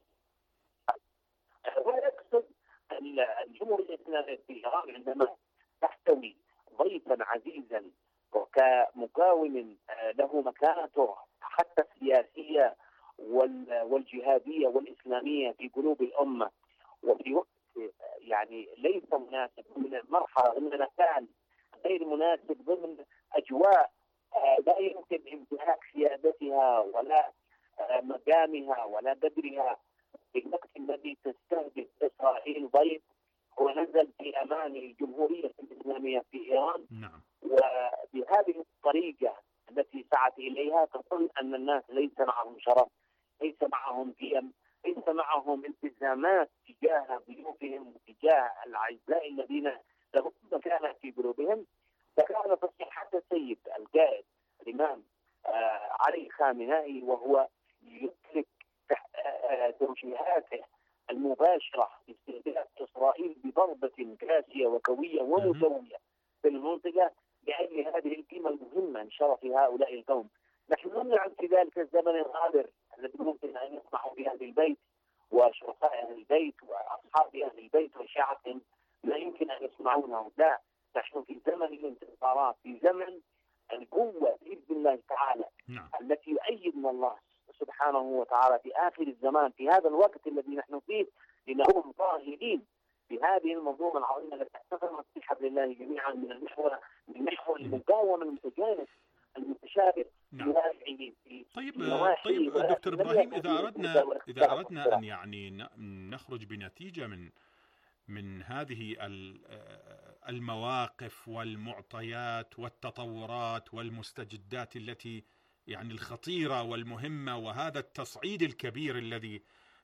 ويقصد الجمهورية الإسلامية في إيران عندما تحتوي ضيفا عزيزا وكمقاوم له مكانته حتى السياسية والجهادية والإسلامية في قلوب الأمة، وفي وقت يعني ليس مناسب ضمن المرحلة ضمن مكان غير مناسب ضمن أجواء لا يمكن انتهاك سيادتها ولا مقامها ولا قدرها. في الوقت الذي تستهدف إسرائيل ضيف هو نزل في أمان الجمهورية الإسلامية في إيران، وبهذه الطريقة التي سعت إليها تظن أن الناس ليس معهم شرف، ليس معهم قيم، ليس معهم التزامات تجاه ضيوفهم وتجاه الأعزاء الذين لهم مكانة في قلوبهم. فكان تصريحات السيد القائد الإمام علي خامنائي وهو يدرك توجيهاته المباشرة لاستهداف إسرائيل بضربة قاسية وقوية ومسوية في المنطقة لأجل هذه القيمة المهمة لشرف هؤلاء القوم. نحن لم نعد في ذلك الزمن الغابر الذي ممكن أن يسمح بهذا البيت وشرفاء البيت وأصحاب أصحاب أهل البيت وشيعتهم لا يمكن أن يسمعونه. لا، نحن في زمن الانتصارات، في زمن القوة بإذن الله تعالى التي يؤيدنا الله سبحانه وتعالى في آخر الزمان، في هذا الوقت الذي نحن فيه، لنكون ظاهرين بهذه المنظومة العظيمة التي تحتفظ بحبل الله جميعا من محور المقاومة المتجانس المتشابه. طيب دكتور إبراهيم، إذا أردنا أن يعني نخرج بنتيجة من هذه المواقف والمعطيات والتطورات والمستجدات التي يعني الخطيرة والمهمة، وهذا التصعيد الكبير الذي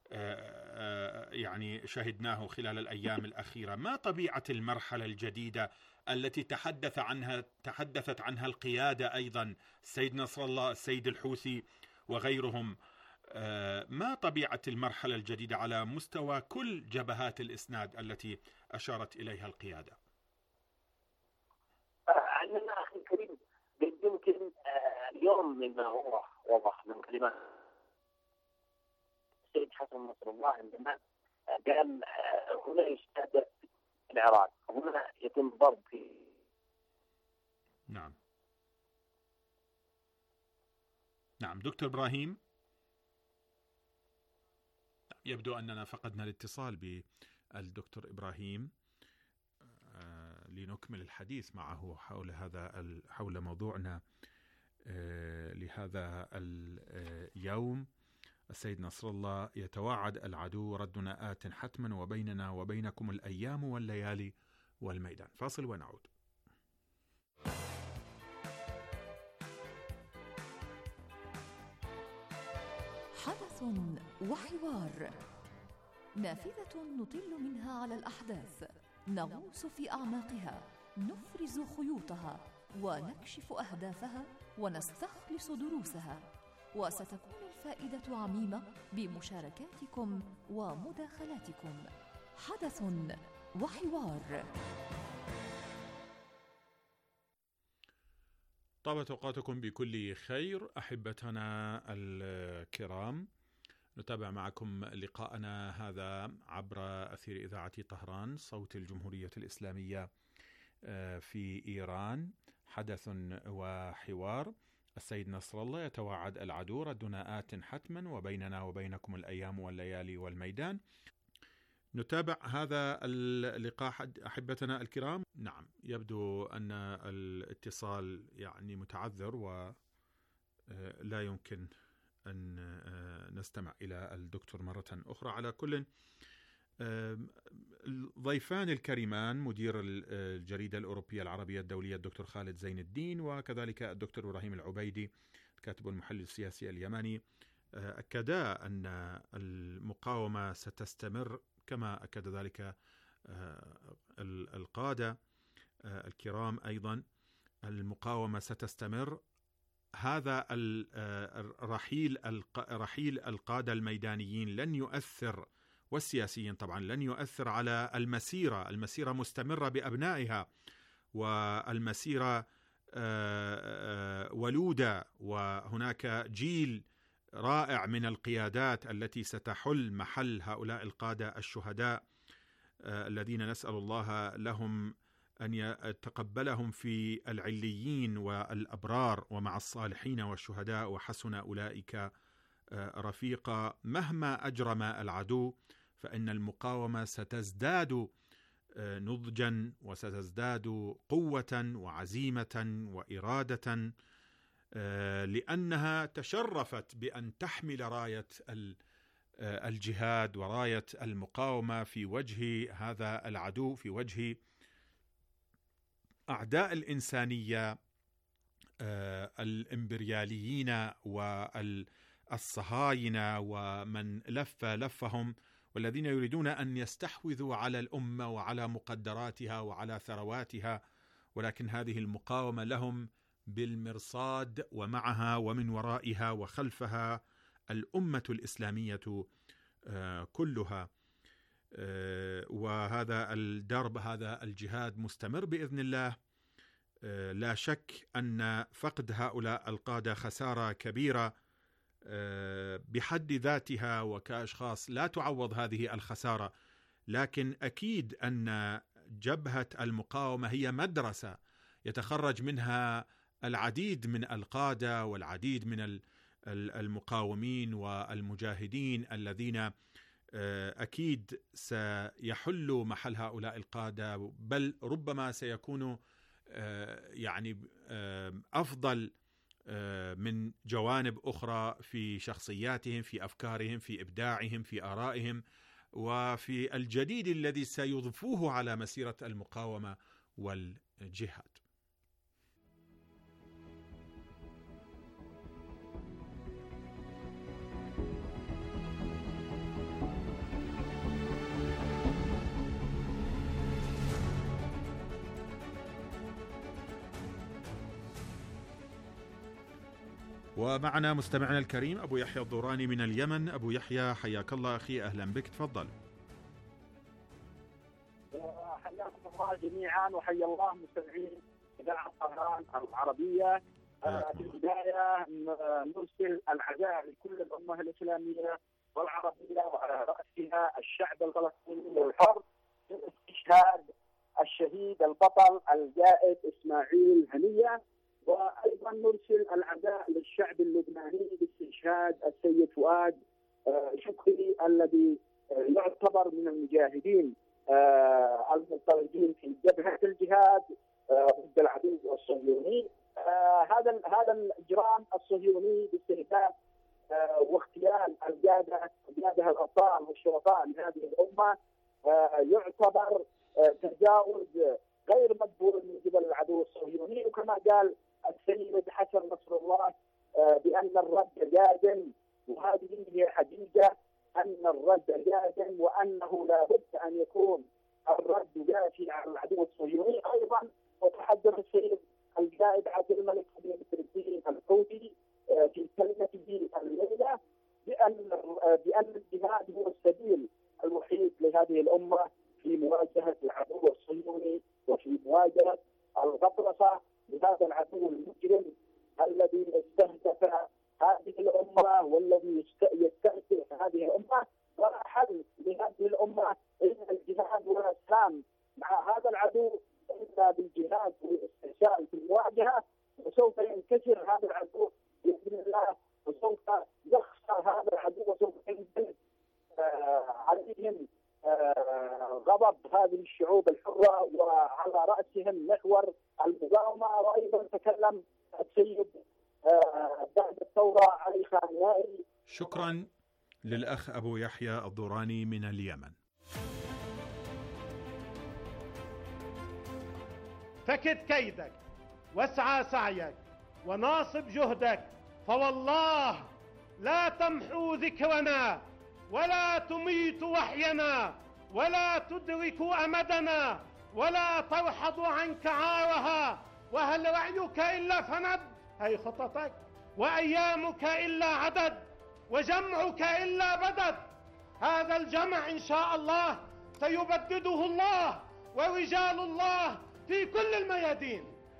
يعني شهدناه خلال الأيام الأخيرة، ما طبيعة المرحلة الجديدة التي تحدثت عنها القيادة أيضا، السيد نصر الله، السيد الحوثي وغيرهم؟ ما طبيعة المرحلة الجديدة على مستوى كل جبهات الإسناد التي أشارت إليها القيادة؟ عندنا أخي الكريم يمكن اليوم مما هو واضح من كلمات السيد حسن نصر الله عندما قال هنا يشتد العراق، هنا يتم ضرب في. نعم دكتور إبراهيم، يبدو أننا فقدنا الاتصال بالدكتور إبراهيم. لنكمل الحديث معه حول موضوعنا لهذا اليوم. السيد نصر الله: يتوعد العدو ردنا آت حتما وبيننا وبينكم الأيام والليالي والميدان. فاصل ونعود. حدث وحوار، نافذة نطل منها على الأحداث، نغوص في أعماقها، نفرز خيوطها ونكشف أهدافها ونستخلص دروسها، وستكون الفائدة عميمة بمشاركاتكم ومداخلاتكم. حدث وحوار. طابت أوقاتكم بكل خير أحبتنا الكرام. نتابع معكم لقاءنا هذا عبر أثير إذاعة طهران صوت الجمهورية الإسلامية في إيران. حدث وحوار. السيد نصر الله: يتوعد العدو ردنا آت حتما وبيننا وبينكم الأيام والليالي والميدان. نتابع هذا اللقاء أحبتنا الكرام. نعم، يبدو أن الاتصال يعني متعذر ولا يمكن أن نستمع إلى الدكتور مرة أخرى. على كل، الضيفان الكريمان مدير الجريدة الأوروبية العربية الدولية الدكتور خالد زين الدين، وكذلك الدكتور إبراهيم العبيدي الكاتب والمحلل السياسي اليماني، أكدا أن المقاومة ستستمر كما أكد ذلك القادة الكرام أيضا. المقاومة ستستمر. هذا رحيل القادة الميدانيين لن يؤثر، والسياسيين طبعا لن يؤثر على المسيرة مستمرة بأبنائها، والمسيرة ولودة، وهناك جيل رائع من القيادات التي ستحل محل هؤلاء القادة الشهداء الذين نسأل الله لهم أن يتقبلهم في العليين والأبرار ومع الصالحين والشهداء، وحسن أولئك رفيقا. مهما أجرم العدو فإن المقاومة ستزداد نضجا وستزداد قوة وعزيمة وإرادة، لأنها تشرفت بأن تحمل راية الجهاد وراية المقاومة في وجه هذا العدو، في وجه أعداء الإنسانية الإمبرياليين والصهاينة ومن لفهم، والذين يريدون أن يستحوذوا على الأمة وعلى مقدراتها وعلى ثرواتها. ولكن هذه المقاومة لهم بالمرصاد، ومعها ومن ورائها وخلفها الأمة الإسلامية كلها. وهذا الدرب، هذا الجهاد مستمر بإذن الله. لا شك أن فقد هؤلاء القادة خسارة كبيرة بحد ذاتها، وكأشخاص لا تعوض هذه الخسارة، لكن أكيد أن جبهة المقاومة هي مدرسة يتخرج منها العديد من القادة والعديد من المقاومين والمجاهدين الذين أكيد سيحلوا محل هؤلاء القادة، بل ربما سيكونوا يعني أفضل من جوانب أخرى في شخصياتهم، في أفكارهم، في إبداعهم، في آرائهم، وفي الجديد الذي سيضيفوه على مسيرة المقاومة والجهاد. ومعنا مستمعنا الكريم أبو يحيى الضوراني من اليمن. أبو يحيى حياك الله أخي، أهلا بك، تفضل. حياكم الله جميعا وحيا الله مستمعين إذاعة طهران العربية. في البداية نرسل العزاء لكل الأمة الإسلامية والعربية وعلى رأسها الشعب الفلسطيني الحر في استشهاد الشهيد البطل القائد إسماعيل هنية، وأيضا نرسل العزاء للشعب اللبناني باستشهاد السيد فؤاد شكري الذي يعتبر من المجاهدين المنطلقين في جبهة الجهاد ضد العدو الصهيوني. هذا الإجرام الصهيوني باستهداف واغتيال القادة الأبطال والشرفاء لهذه الأمة يعتبر تجاوز غير مقبول من قبل العدو الصهيوني. وكما قال السيد حسن نصر الله بأن الرد قادم، وهذه هي حقيقة أن الرد قادم، وأنه لا بد أن يكون الرد جافي على العدو الصهيوني. أيضا وتحدث السيد القائد عبد الملك بن نصر الدين الحوثي في كلمته الليلة بأن الجهاد هو السبيل الوحيد لهذه الأمة في مواجهة العدو الصهيوني وفي مواجهة الغطرسة لهذا العدو المجرم الذي استهدف هذه الأمة والذي يستهدف هذه الأمة. ولا حل لهذه الأمة إلا الجهاد والإسلام مع هذا العدو إلا بالجهاد والاسترسال في المواجهة، وسوف ينكسر هذا العدو بإذن الله، وسوف يخسر هذا العدو، وسوف ينزل عليهم غضب هذه الشعوب الحرة وعلى رأسهم محور المقاومة. وأيضا تكلم السيد بعد الثورة علي خامنائي. شكرا للأخ أبو يحيى الضوراني من اليمن. فكد كيدك واسعى سعيك وناصب جهدك، فوالله لا تمحو ذكرنا ولا تميت وحينا ولا تدرك أمدنا ولا ترحض عنك عارها. وهل رأيك إلا فند، أي خططك، وأيامك إلا عدد، وجمعك إلا بدد. هذا الجمع إن شاء الله سيبدده الله ورجال الله في كل الميادين.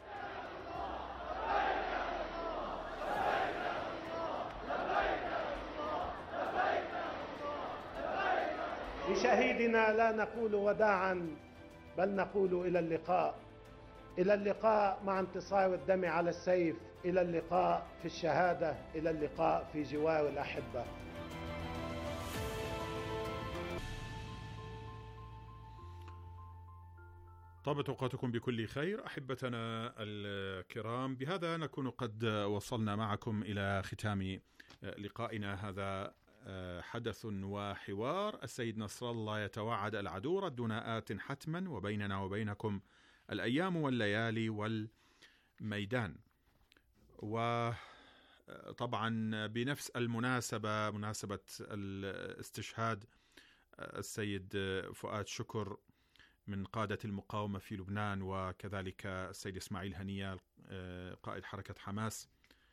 لشهيدنا لا نقول وداعا بل نقول إلى اللقاء، إلى اللقاء مع انتصار الدم على السيف، إلى اللقاء في الشهادة، إلى اللقاء في جوار الأحبة. طابت أوقاتكم بكل خير أحبتنا الكرام. بهذا نكون قد وصلنا معكم إلى ختام لقائنا هذا. حدث وحوار. السيد نصر الله يتوعد العدو رد ناءات حتما، وبيننا وبينكم الأيام والليالي والميدان. وطبعا بنفس المناسبة، مناسبة الاستشهاد السيد فؤاد شكر من قادة المقاومة في لبنان، وكذلك السيد إسماعيل هنية قائد حركة حماس،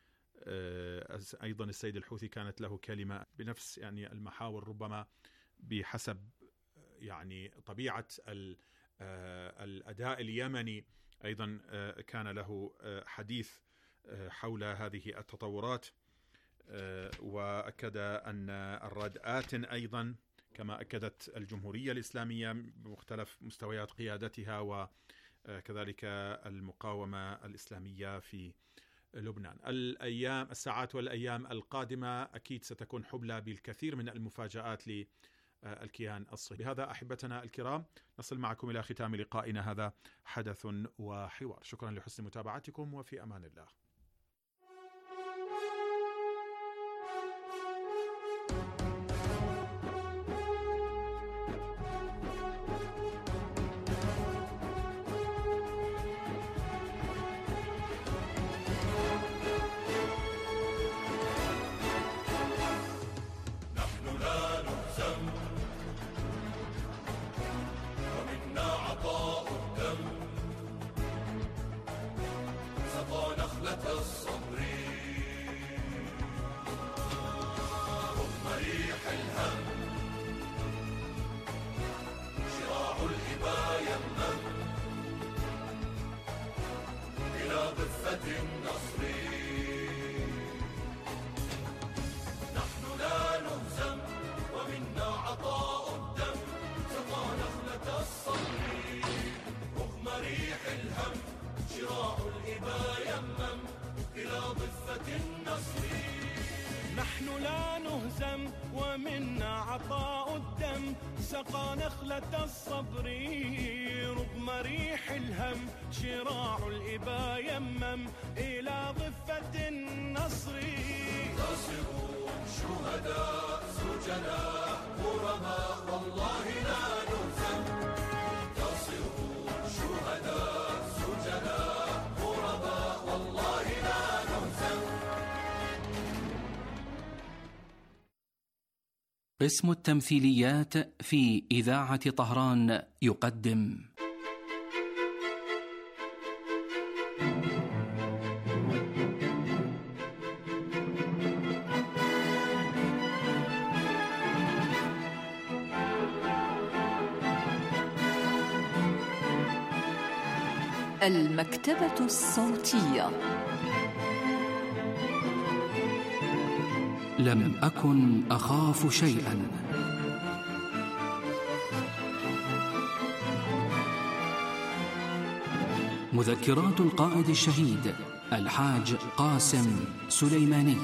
أيضا السيد الحوثي كانت له كلمة بنفس يعني المحاور، ربما بحسب يعني طبيعة الأداء اليمني أيضا كان له حديث حول هذه التطورات، وأكد أن الرد آت أيضا كما أكدت الجمهورية الإسلامية بمختلف مستويات قيادتها وكذلك المقاومة الإسلامية في لبنان. الساعات والأيام القادمة أكيد ستكون حبلى بالكثير من المفاجآت للكيان الصهيوني. بهذا أحبتنا الكرام نصل معكم إلى ختام لقائنا هذا حدث وحوار. شكرا لحسن متابعتكم وفي أمان الله. نحن لا نهزم ومنا عطاء الدم سقى نخلة الصبر رغم ريح الهم شراع الإبا يمم إلى ضفة النصر. ناصرون شهداء سجناء غرباء والله لا نهزم. ناصرون شهداء سجناء غرباء والله لا نهزم. قسم التمثيليات في إذاعة طهران يقدم المكتبة الصوتية. لم أكن أخاف شيئا. مذكرات القائد الشهيد الحاج قاسم سليماني.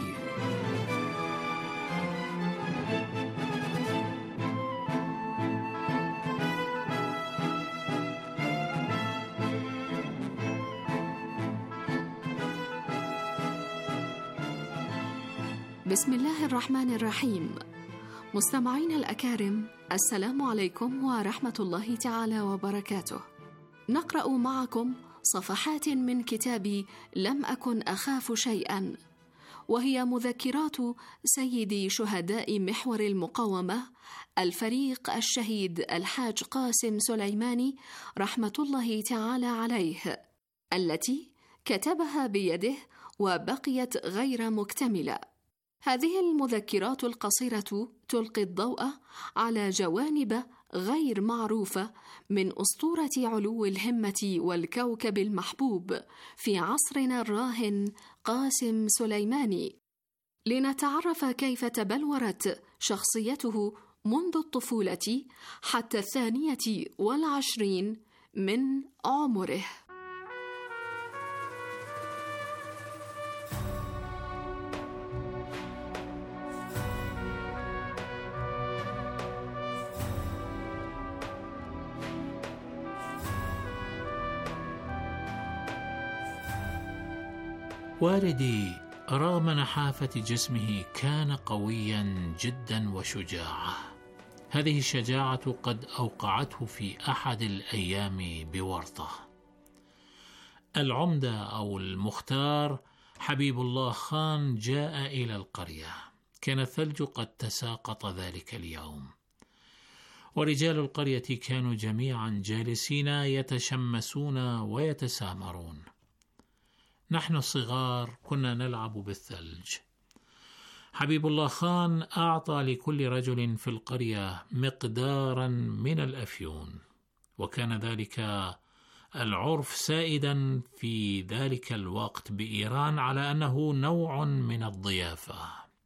بسم الله الرحمن الرحيم. مستمعين الأكارم، السلام عليكم ورحمة الله تعالى وبركاته. نقرأ معكم صفحات من كتاب لم أكن أخاف شيئا، وهي مذكرات سيد شهداء محور المقاومة الفريق الشهيد الحاج قاسم سليماني رحمة الله تعالى عليه، التي كتبها بيده وبقيت غير مكتملة. هذه المذكرات القصيرة تلقي الضوء على جوانب غير معروفة من أسطورة علو الهمة والكوكب المحبوب في عصرنا الراهن قاسم سليماني، لنتعرف كيف تبلورت شخصيته منذ الطفولة حتى 22 من عمره. والدي رغم نحافة جسمه كان قويا جدا وشجاعا. هذه الشجاعة قد أوقعته في أحد الأيام بورطة. العمدة أو المختار حبيب الله خان جاء إلى القرية. كان الثلج قد تساقط ذلك اليوم، ورجال القرية كانوا جميعا جالسين يتشمسون ويتسامرون. نحن الصغار كنا نلعب بالثلج. حبيب الله خان أعطى لكل رجل في القرية مقدارا من الأفيون، وكان ذلك العرف سائدا في ذلك الوقت بإيران على أنه نوع من الضيافة.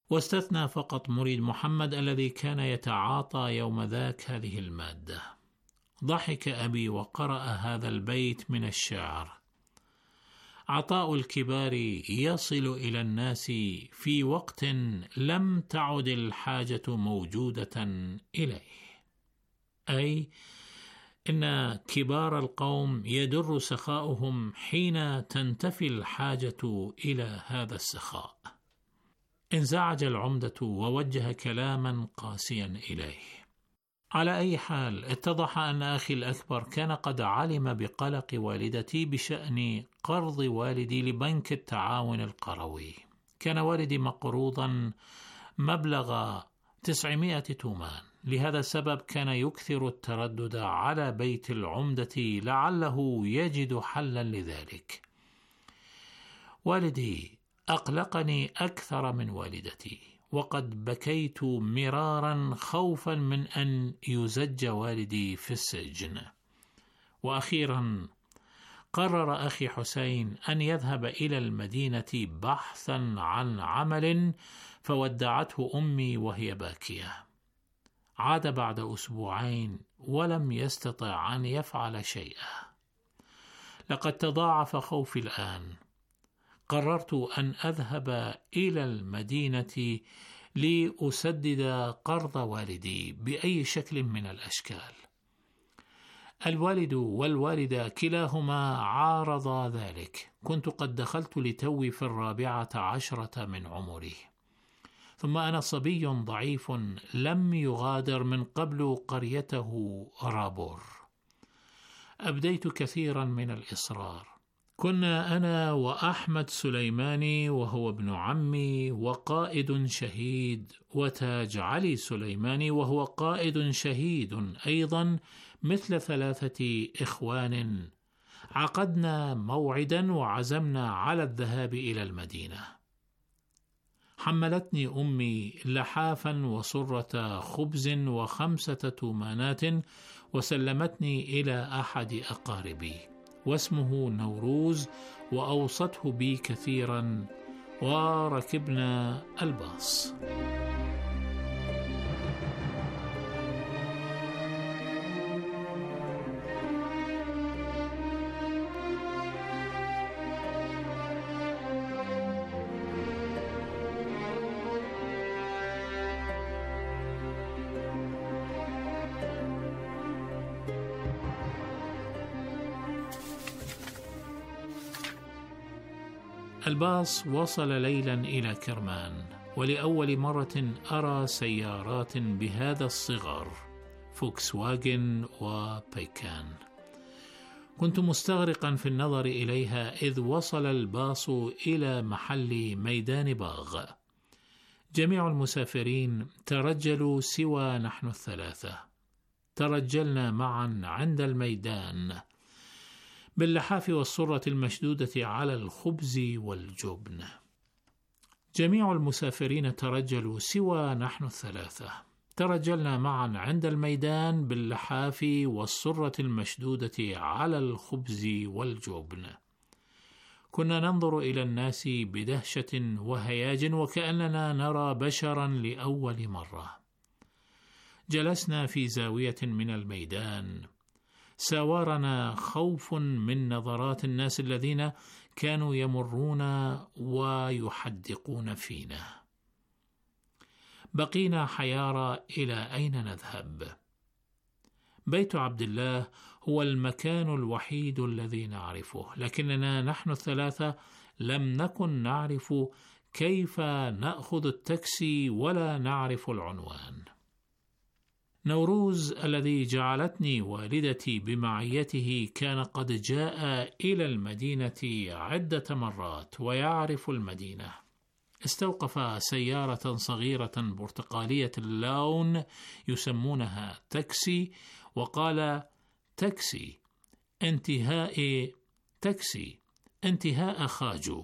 واستثنى فقط مريد محمد الذي كان يتعاطى يوم ذاك هذه المادة. ضحك أبي وقرأ هذا البيت من الشعر: عطاء الكبار يصل إلى الناس في وقت لم تعد الحاجة موجودة إليه، أي إن كبار القوم يدر سخاؤهم حين تنتفي الحاجة إلى هذا السخاء. انزعج العمدة ووجه كلاما قاسيا إليه. على أي حال، اتضح أن أخي الأكبر كان قد علم بقلق والدتي بشأن قرض والدي لبنك التعاون القروي. كان والدي مقروضا مبلغ 900 تومان، لهذا السبب كان يكثر التردد على بيت العمدة لعله يجد حلا لذلك. والدي أقلقني أكثر من والدتي، وقد بكيت مرارا خوفا من أن يزج والدي في السجن. وأخيرا قرر أخي حسين أن يذهب إلى المدينة بحثا عن عمل، فودعته أمي وهي باكية. عاد بعد أسبوعين ولم يستطع أن يفعل شيئا. لقد تضاعف خوفي الآن. قررت أن أذهب إلى المدينة لأسدد قرض والدي بأي شكل من الأشكال. الوالد والوالدة كلاهما عارضا ذلك. كنت قد دخلت لتوي في 14 من عمري، ثم أنا صبي ضعيف لم يغادر من قبل قريته رابور. أبديت كثيرا من الإصرار. كنا أنا وأحمد سليماني وهو ابن عمي وقائد شهيد، وتاج علي سليماني وهو قائد شهيد أيضا، مثل 3 إخوان. عقدنا موعدا وعزمنا على الذهاب إلى المدينة. حملتني أمي لحافا وصرة خبز و5 تومانات، وسلمتني إلى أحد أقاربي واسمه نوروز، وأوصته بي كثيرا، وركبنا الباص. الباص وصل ليلا إلى كرمان، ولأول مرة أرى سيارات بهذا الصغر، فوكس واجن وبيكان. كنت مستغرقا في النظر إليها إذ وصل الباص إلى محل ميدان باغ. جميع المسافرين ترجلوا سوى نحن ال3. ترجلنا معا عند الميدان باللحاف والصرة المشدودة على الخبز والجبن. جميع المسافرين ترجلوا سوى نحن ال3. ترجلنا معا عند الميدان باللحاف والصرة المشدودة على الخبز والجبن. كنا ننظر إلى الناس بدهشة وهياج، وكأننا نرى بشرا لأول مرة. جلسنا في زاوية من الميدان. ساورنا خوف من نظرات الناس الذين كانوا يمرون ويحدقون فينا. بقينا حيارى إلى أين نذهب. بيت عبد الله هو المكان الوحيد الذي نعرفه، لكننا نحن ال3 لم نكن نعرف كيف نأخذ التاكسي ولا نعرف العنوان. نوروز الذي جعلتني والدتي بمعيته كان قد جاء إلى المدينة عدة مرات ويعرف المدينة. استوقف سيارة صغيرة برتقالية اللون يسمونها تاكسي، وقال: تاكسي انتهاء خاجو.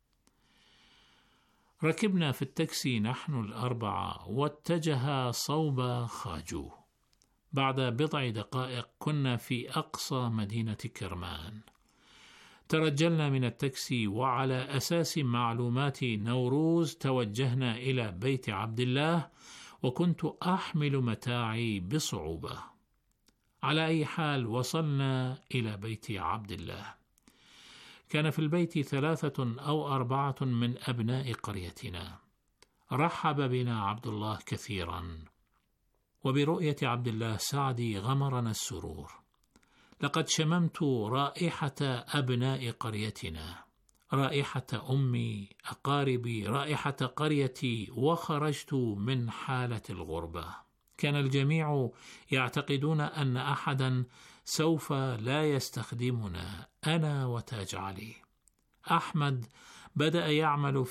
ركبنا في التاكسي نحن ال4 واتجه صوب خاجو. بعد بضع دقائق كنا في أقصى مدينة كرمان. ترجلنا من التاكسي، وعلى أساس معلومات نوروز توجهنا إلى بيت عبد الله، وكنت أحمل متاعي بصعوبة. على أي حال وصلنا إلى بيت عبد الله. كان في البيت 3 أو 4 من أبناء قريتنا. رحب بنا عبد الله كثيرا، وبرؤية عبد الله سعدي غمرنا السرور. لقد شممت رائحة أبناء قريتنا، رائحة أمي، أقاربي، رائحة قريتي، وخرجت من حالة الغربة. كان الجميع يعتقدون أن أحدا سوف لا يستخدمنا، أنا وتاج علي. أحمد بدأ يعمل